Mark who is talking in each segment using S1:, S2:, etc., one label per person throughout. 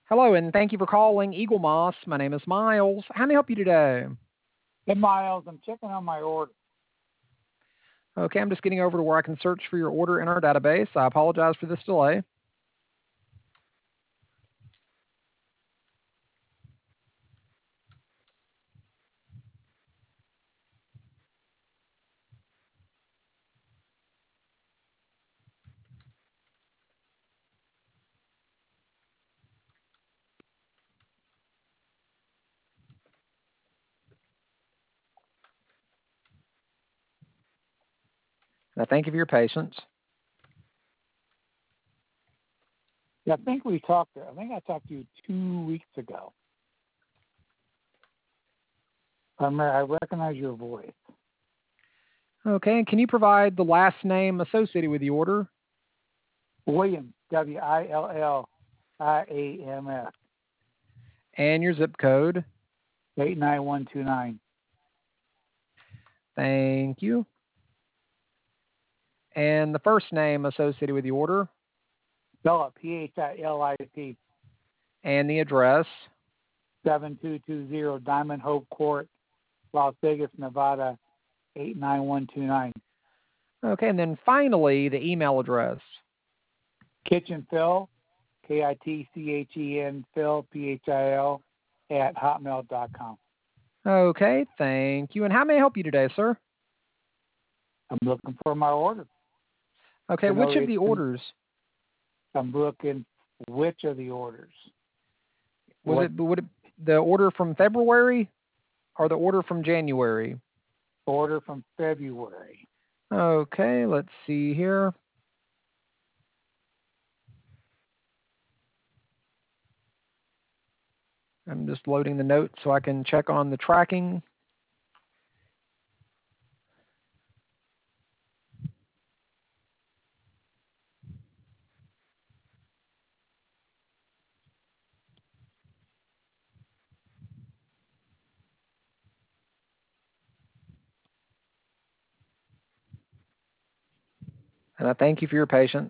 S1: Hello, and thank you for calling Eagle Moss. My name is Miles. How may I help you today?
S2: Hey, Miles, I'm checking on my order.
S1: Okay, I'm just getting over to where I can search for your order in our database. I apologize for this delay. I thank you for your patience.
S2: Yeah, I think I talked to you 2 weeks ago. I recognize your voice.
S1: Okay, and can you provide the last name associated with the order?
S2: Williams, Williams,
S1: And your zip code?
S2: 89129.
S1: Thank you. And the first name associated with the order?
S2: Philip, Philip.
S1: And the address?
S2: 7220 Diamond Hope Court, Las Vegas, Nevada, 89129.
S1: Okay, and then finally, the email address.
S2: Kitchen Phil, KITCHEN Phil, PHIL, @hotmail.com.
S1: Okay, thank you. And how may I help you today, sir?
S2: I'm looking for my order.
S1: Okay, which of the orders?
S2: I'm looking which of the orders.
S1: Would it the order from February or the order from January?
S2: Order from February.
S1: Okay, let's see here. I'm just loading the notes so I can check on the tracking. And I thank you for your patience.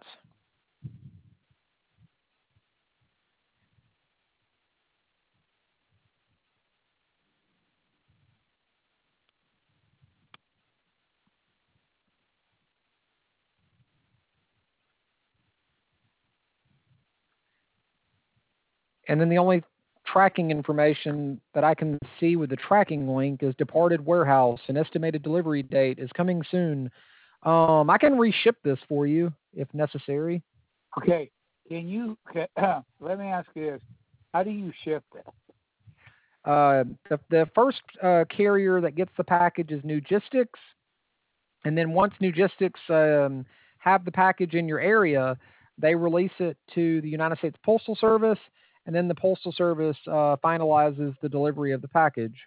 S1: And then the only tracking information that I can see with the tracking link is departed warehouse. An estimated delivery date is coming soon. I can reship this for you if necessary.
S2: Okay. Can you let me ask you this? How do you ship this?
S1: The first carrier that gets the package is Nugistics, and then once Nugistics have the package in your area, they release it to the United States Postal Service, and then the Postal Service finalizes the delivery of the package.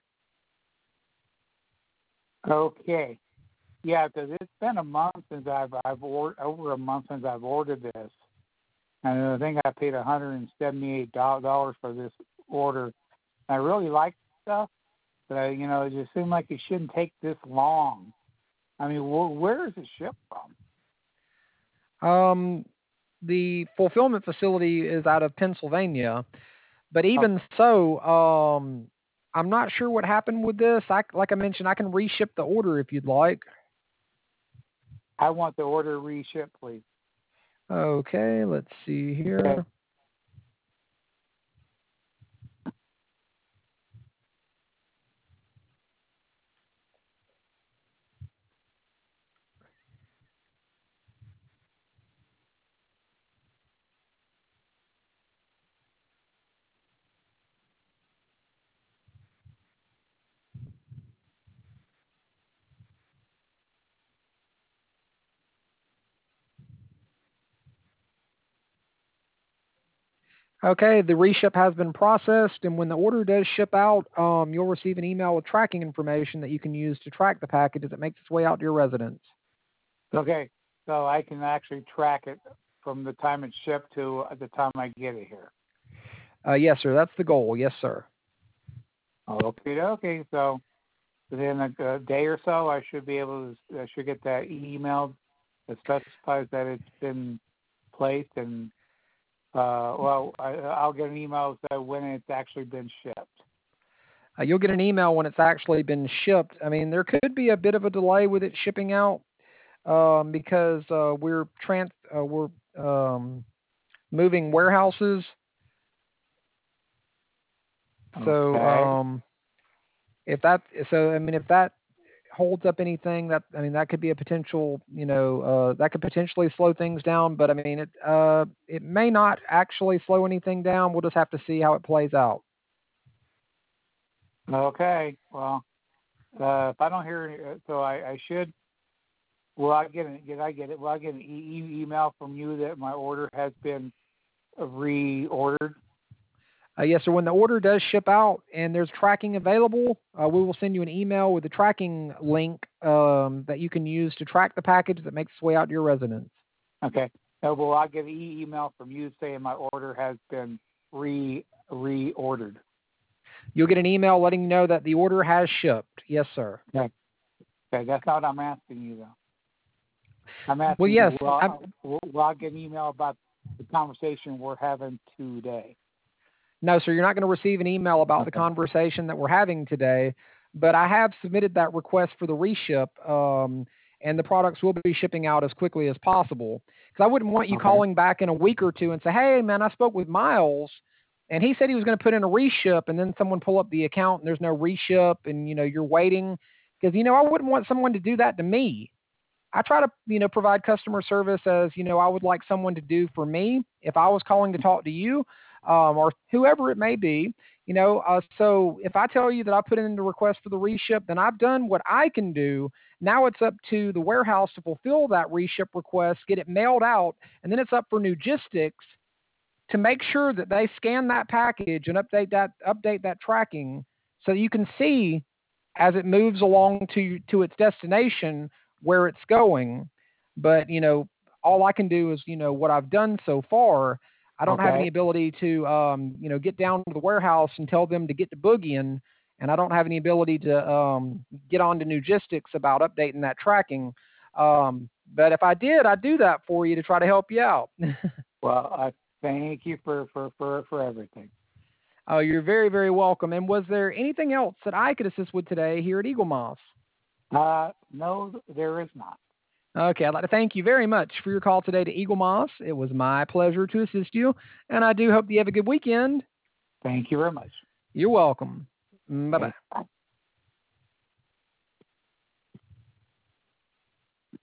S2: Okay. Yeah, because it's been a month since over a month since I've ordered this, and I think I paid $178 for this order. I really like the stuff, but it just seemed like it shouldn't take this long. I mean, where is it shipped from?
S1: The fulfillment facility is out of Pennsylvania, but
S2: Oh,
S1: even so, I'm not sure what happened with this. Like I mentioned, I can reship the order if you'd like.
S2: I want the order reshipped, please.
S1: Okay, let's see here.
S2: Okay.
S1: Okay, the reship has been processed, and when the order does ship out, you'll receive an email with tracking information that you can use to track the package as it makes its way out to your residence.
S2: Okay, so I can actually track it from the time it's shipped to the time I get it here.
S1: Yes, sir. That's the goal. Yes, sir.
S2: Okay. So within a day or so, I should be able to. I should get that email that specifies that it's been placed and I'll get an email that when it's actually been shipped.
S1: You'll get an email when it's actually been shipped. I mean, there could be a bit of a delay with it shipping out because we're moving warehouses. So
S2: Okay.
S1: if that so I mean if that holds up anything, that I mean that could be a potential, that could potentially slow things down. But I mean it may not actually slow anything down. We'll just have to see how it plays out.
S2: Okay. Well, if I don't hear, so I should. Will I get an? Did I get it? Will I get an email from you that my order has been reordered?
S1: Yes, sir. When the order does ship out and there's tracking available, we will send you an email with a tracking link that you can use to track the package that makes its way out to your residence.
S2: Okay. Will I get an email from you saying my order has been reordered?
S1: You'll get an email letting you know that the order has shipped. Yes, sir.
S2: Okay. Okay. That's not what I'm asking you though. I'm asking
S1: Well, yes.
S2: will I get an email about the conversation we're having today?
S1: No, sir, you're not going to receive an email about the
S2: Okay.
S1: conversation that we're having today, but I have submitted that request for the reship, and the products will be shipping out as quickly as possible. Because I wouldn't want you
S2: Okay.
S1: calling back in a week or two and say, hey, man, I spoke with Miles, and he said he was going to put in a reship, and then someone pull up the account, and there's no reship, and, you're waiting. Because, I wouldn't want someone to do that to me. I try to, provide customer service as, I would like someone to do for me if I was calling to talk to you, or whoever it may be, so if I tell you that I put in the request for the reship, then I've done what I can do. Now it's up to the warehouse to fulfill that reship request, get it mailed out, and then it's up for Nugistics to make sure that they scan that package and update that tracking so that you can see as it moves along to its destination where it's going. But all I can do is what I've done so far. I don't have any
S2: Okay.
S1: ability to get down to the warehouse and tell them to get to boogieing, and I don't have any ability to get on to Nugistics about updating that tracking. But if I did, I'd do that for you to try to help you out.
S2: Well, I thank you for everything.
S1: Oh, you're very, very welcome. And was there anything else that I could assist with today here at Eagle Moss?
S2: No, there is not.
S1: Okay, I'd like to thank you very much for your call today to Eagle Moss. It was my pleasure to assist you, and I do hope you have a good weekend.
S2: Thank you very much.
S1: You're welcome. Bye
S2: Okay.
S1: bye.